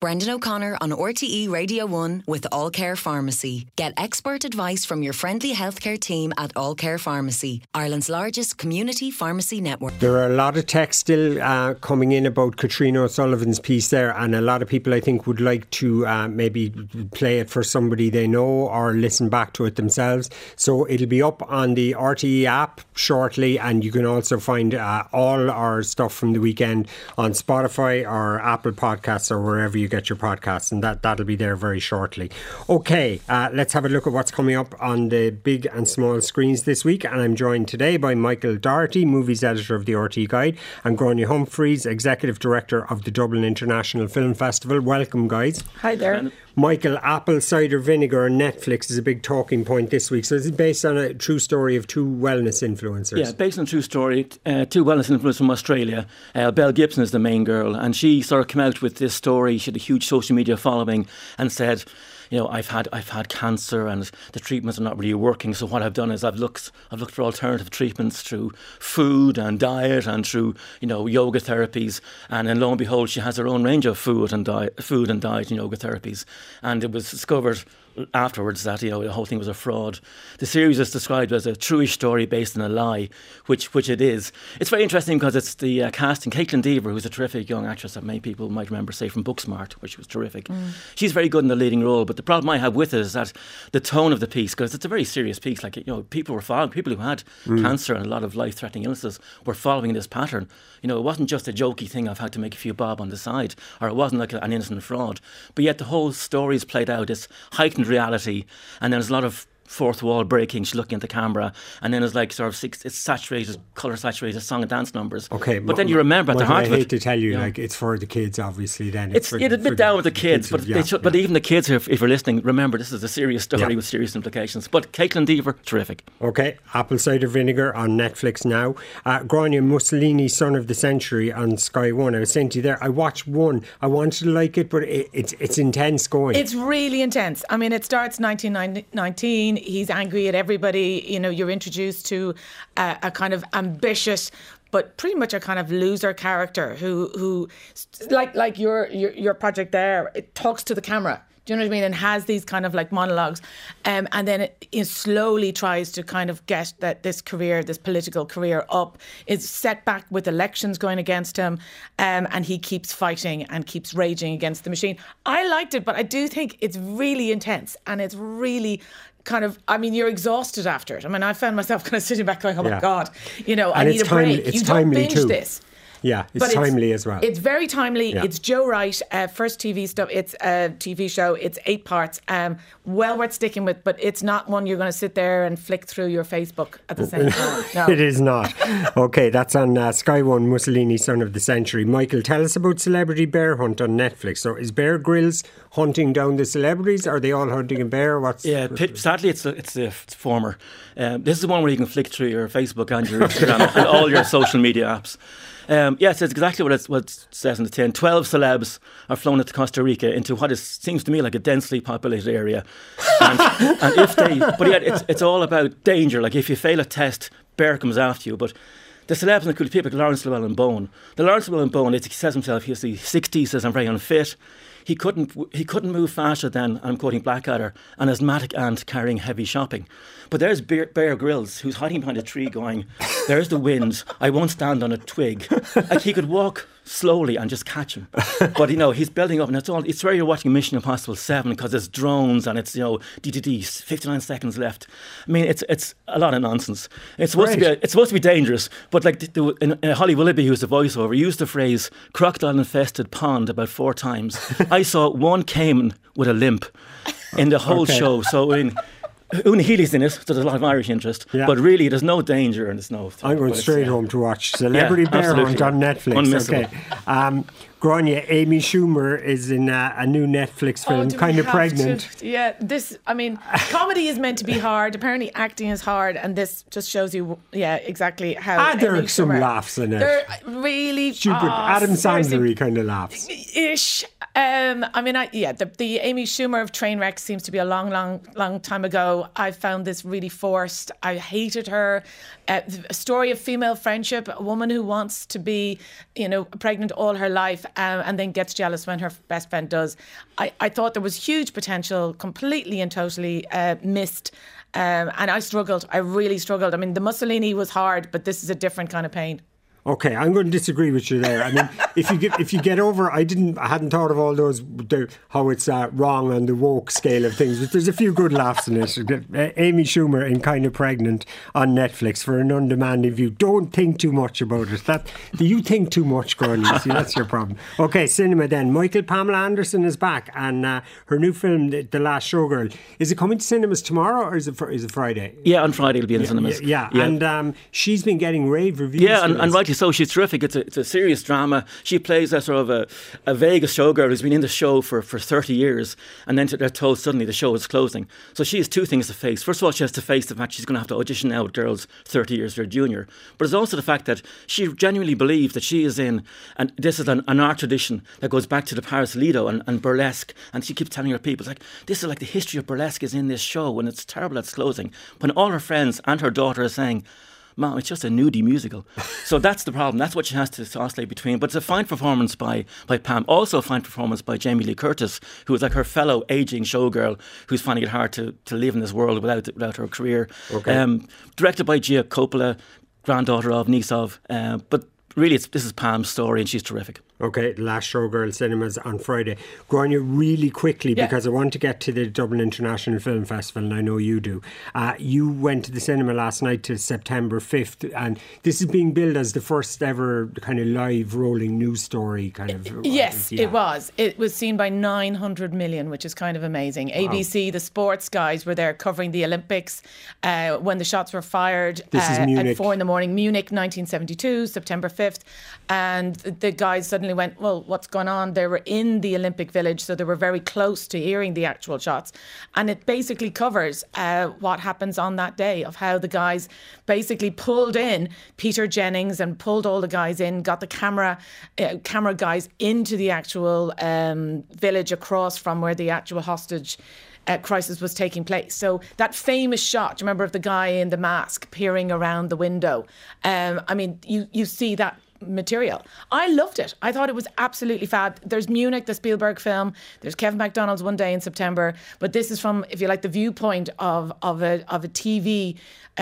Brendan O'Connor on RTE Radio 1 with All Care Pharmacy. Get expert advice from your friendly healthcare team at All Care Pharmacy, Ireland's largest community pharmacy network. There are a lot of texts still coming in about Katrina O'Sullivan's piece there, and a lot of people I think would like to maybe play it for somebody they know or listen back to it themselves. So it'll be up on the RTE app shortly, and you can also find all our stuff from the weekend on Spotify or Apple Podcasts or wherever you get your podcasts, and that'll be there very shortly. Okay, let's have a look at what's coming up on the big and small screens this week, and I'm joined today by Michael Doherty, movies editor of the RTE Guide, and Gráinne Humphreys, executive director of the Dublin International Film Festival. Welcome, guys. Hi there. Michael, apple cider vinegar on Netflix is a big talking point this week. So is it based on a true story of two wellness influencers? Yeah, based on a true story. Two wellness influencers from Australia. Belle Gibson is the main girl, and she sort of came out with this story. She had a huge social media following and said, you know, I've had cancer and the treatments are not really working. So what I've done is I've looked for alternative treatments through food and diet and through, you know, yoga therapies. And then lo and behold, she has her own range of food and diet and yoga therapies. And it was discovered afterwards that, you know, the whole thing was a fraud. The series is described as a truish story based on a lie, which it is. It's very interesting because it's the casting. Caitlin Dever, who's a terrific young actress that many people might remember, say, from Booksmart, where she was terrific. She's very good in the leading role, but the problem I have with it is that the tone of the piece, because it's a very serious piece, like, you know, people who had cancer and a lot of life-threatening illnesses were following this pattern. You know, it wasn't just a jokey thing I've had to make a few bob on the side, or it wasn't like an innocent fraud. But yet the whole story is played out. It's heightened reality, and then there's a lot of fourth wall breaking. She's looking at the camera, and then it's like sort of it's saturated, colour saturated song and dance numbers. Okay, but then you remember at the heart of it. I hate to tell you, like, it's for the kids, obviously. Then it's a bit down with the kids, but even the kids, if you're listening, remember this is a serious story with serious implications. But Caitlin Dever, terrific. Okay, apple cider vinegar on Netflix now. Gráinne, Mussolini, Son of the Century on Sky One. I was saying to you there, I watched one. I wanted to like it, but it's intense going. It's really intense. I mean, it starts 1919. He's angry at everybody. You know, you're introduced to a kind of ambitious but pretty much a kind of loser character who like your project there, it talks to the camera. Do you know what I mean? And has these kind of like monologues. And then it slowly tries to kind of get this political career up. It's set back with elections going against him. And he keeps fighting and keeps raging against the machine. I liked it, but I do think it's really intense. And it's really kind of, I mean, you're exhausted after it. I mean, I found myself kind of sitting back going, oh my God, you know, I need a break. You don't binge this. Yeah, it's timely as well. It's very timely. Yeah. It's Joe Wright, first TV stuff. It's a TV show. It's 8 parts. Well worth sticking with, but it's not one you're going to sit there and flick through your Facebook at the same time. No. It is not. Okay, that's on Sky One, Mussolini, Son of the Century. Michael, tell us about Celebrity Bear Hunt on Netflix. So is Bear Grylls hunting down the celebrities? Are they all hunting a bear? Sadly, it's the former. This is the one where you can flick through your Facebook and your Instagram and all your social media apps. Yes, it's exactly what it says in the tin. 12 celebs are flown into Costa Rica into what seems to me like a densely populated area. And it's all about danger. Like if you fail a test, bear comes after you. But the celebs include people like Lawrence Llewellyn-Bowen. The Lawrence Llewellyn-Bowen, he says himself, he's the 60s, he says, I'm very unfit. He couldn't move faster than, I'm quoting Blackadder, an asthmatic ant carrying heavy shopping. But there's Bear Grylls, who's hiding behind a tree going, there's the wind, I won't stand on a twig. Like he could walk slowly and just catch him. But, you know, he's building up, and it's where you're watching Mission Impossible 7 because there's drones and it's, you know, 59 seconds left. I mean, it's a lot of nonsense. It's supposed to be dangerous, but like Holly Willoughby, who's the voiceover, used the phrase crocodile-infested pond about 4 times. I saw one caiman with a limp in the whole show. So Una Healy's in it, so there's a lot of Irish interest. Yeah. But really, there's no danger and there's no... I'm going straight home to watch Celebrity Bear Hunt on Netflix. Unmissable. Okay. Gráinne, Amy Schumer is in a new Netflix film, Kind of Pregnant. Comedy is meant to be hard. Apparently acting is hard, and this just shows you, exactly how... there are some laughs in it. They're really... Stupid, Adam Sandler-y kind of laughs. Ish. The Amy Schumer of Trainwreck seems to be a long time ago. I found this really forced. I hated her. A story of female friendship, a woman who wants to be, pregnant all her life and then gets jealous when her best friend does. I thought there was huge potential, completely and totally missed. And I struggled. I really struggled. I mean, the Mussolini was hard, but this is a different kind of pain. Okay, I'm going to disagree with you there. I mean, if you get over, I hadn't thought of all those, how it's wrong on the woke scale of things, but there's a few good laughs in it. Amy Schumer in Kind of Pregnant on Netflix for an undemanding view. Don't think too much about it. You think too much, Gurney. See, that's your problem. Okay, cinema then. Pamela Anderson is back, and her new film, The Last Showgirl. Is it coming to cinemas tomorrow, or is it Friday? Yeah, on Friday it'll be in the cinemas. Yeah. And she's been getting rave reviews. Yeah, and rightly so. She's terrific. It's a serious drama. She plays a sort of a Vegas showgirl who's been in the show for 30 years, and then they're told suddenly the show is closing. So she has two things to face. First of all, she has to face the fact she's going to have to audition now with girls 30 years their junior. But it's also the fact that she genuinely believes that she is in, and this is an art tradition that goes back to the Paris Lido and burlesque. And she keeps telling her people, it's like, this is like the history of burlesque is in this show, and it's terrible it's closing. When all her friends and her daughter are saying, Mom, it's just a nudie musical. So that's the problem. That's what she has to oscillate between. But it's a fine performance by Pam. Also a fine performance by Jamie Lee Curtis, who is like her fellow ageing showgirl who's finding it hard to live in this world without her career. Okay. Directed by Gia Coppola, granddaughter of, niece of. But really, this is Pam's story, and she's terrific. Okay, The Last Showgirl, cinemas on Friday. Grania, really quickly, because I want to get to the Dublin International Film Festival, and I know you do. You went to the cinema last night to September 5th, and this is being billed as the first ever kind of live rolling news story kind of... Yes, it was. It was seen by 900 million, which is kind of amazing. Wow. ABC, the sports guys were there covering the Olympics when the shots were fired at 4 a.m, Munich 1972, September 5th. And the guys suddenly went, well, what's going on? They were in the Olympic Village, so they were very close to hearing the actual shots. And it basically covers what happens on that day, of how the guys basically pulled in Peter Jennings and pulled all the guys in, got the camera guys into the actual village across from where the actual hostage crisis was taking place. So that famous shot, do you remember, of the guy in the mask peering around the window? I mean, you see that material. I loved it. I thought it was absolutely fab. There's Munich, the Spielberg film. There's Kevin McDonald's One Day in September. But this is from, if you like, the viewpoint of a TV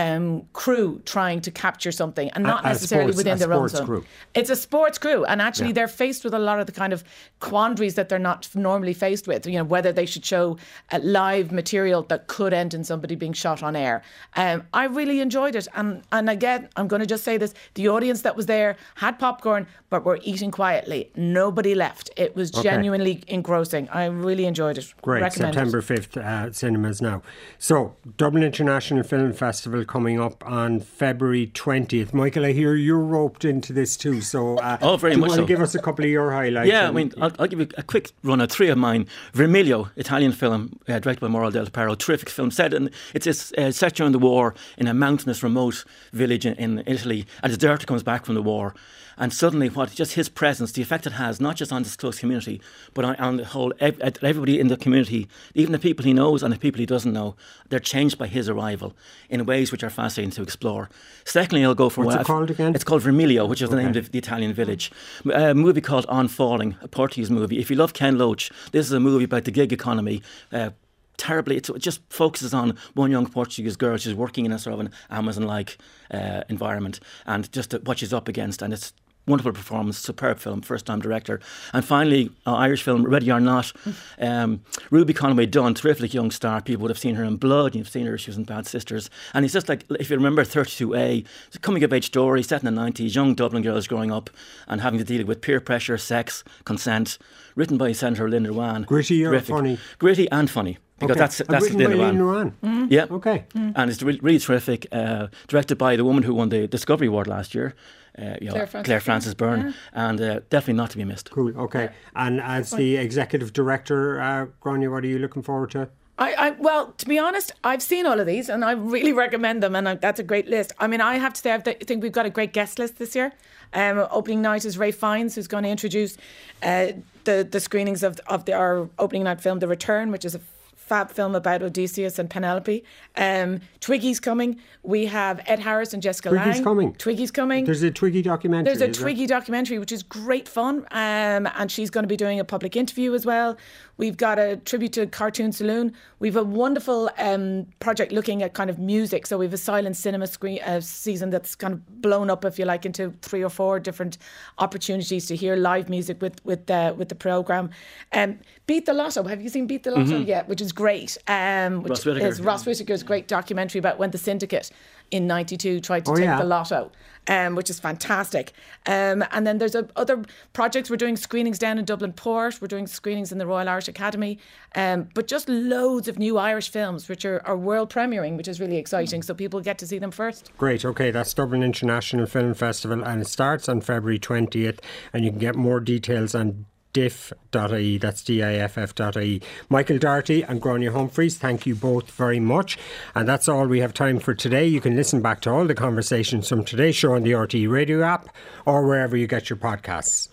crew trying to capture something, and not necessarily within their own zone. Crew. It's a sports crew, and actually they're faced with a lot of the kind of quandaries that they're not normally faced with. You know, whether they should show live material that could end in somebody being shot on air. I really enjoyed it, and again, I'm going to just say this: the audience that was there had popcorn, but were eating quietly. Nobody left. It was genuinely engrossing. I really enjoyed it. Great. Recommend September 5th, cinemas now. So, Dublin International Film Festival coming up on February 20th. Michael, I hear you're roped into this too. So, very do you much want so. to give us a couple of your highlights? Yeah, I mean, I'll give you a quick run of three of mine. Vermiglio, Italian film, directed by Mauro Del Paro. Terrific film. It's set during the war in a mountainous, remote village in Italy, and his daughter comes back from the war. And suddenly, just his presence, the effect it has, not just on this close community, but on the whole, everybody in the community, even the people he knows and the people he doesn't know, they're changed by his arrival in ways which are fascinating to explore. Secondly, I'll go for... What's it called again? It's called Vermiglio, which is the name of the Italian village. A movie called On Falling, a Portuguese movie. If you love Ken Loach, this is a movie about the gig economy. Terribly, it just focuses on one young Portuguese girl. She's working in a sort of an Amazon-like environment, and just what she's up against, and it's wonderful performance, superb film, first-time director. And finally, Irish film, Ready or Not. Ruby Conway Dunn, terrific young star. People would have seen her in Blood. You've seen her, she was in Bad Sisters. And it's just like, if you remember 32A, it's a coming-of-age story set in the 90s, young Dublin girls growing up and having to deal with peer pressure, sex, consent, written by Senator Linda Ruan. Gritty or funny? Gritty and funny. Because that's Linda Ruan. Mm-hmm. Yeah. Okay. And it's really terrific. Directed by the woman who won the Discovery Award last year. Claire Frances Byrne, and definitely not to be missed. Cool, okay. And as the executive director, Grania, what are you looking forward to? Well, to be honest, I've seen all of these and I really recommend them, and that's a great list. I mean, I have to say, I think we've got a great guest list this year. Opening night is Ray Fiennes, who's going to introduce the screenings of our opening night film, The Return, which is a fab film about Odysseus and Penelope. Twiggy's coming. We have Ed Harris and Jessica Lange. Twiggy's coming. There's a Twiggy documentary. There's a Twiggy documentary, which is great fun. And she's going to be doing a public interview as well. We've got a tribute to Cartoon Saloon. We've a wonderful project looking at kind of music. So we've a silent cinema season that's kind of blown up, if you like, into 3 or 4 different opportunities to hear live music with the programme. Beat the Lotto. Have you seen Beat the Lotto? Yeah, which is great. Which is Ross Whittaker's great documentary about when the syndicate in 92 tried to take the lotto, which is fantastic. And then there's other projects. We're doing screenings down in Dublin Port. We're doing screenings in the Royal Irish Academy. But just loads of new Irish films, which are world premiering, which is really exciting. So people get to see them first. Great. Okay, that's Dublin International Film Festival, and it starts on February 20th. And you can get more details on diff.ie, that's diff.ie. Michael Doherty and Gráinne Humphreys, thank you both very much. And that's all we have time for today. You can listen back to all the conversations from today's show on the RTE Radio app or wherever you get your podcasts.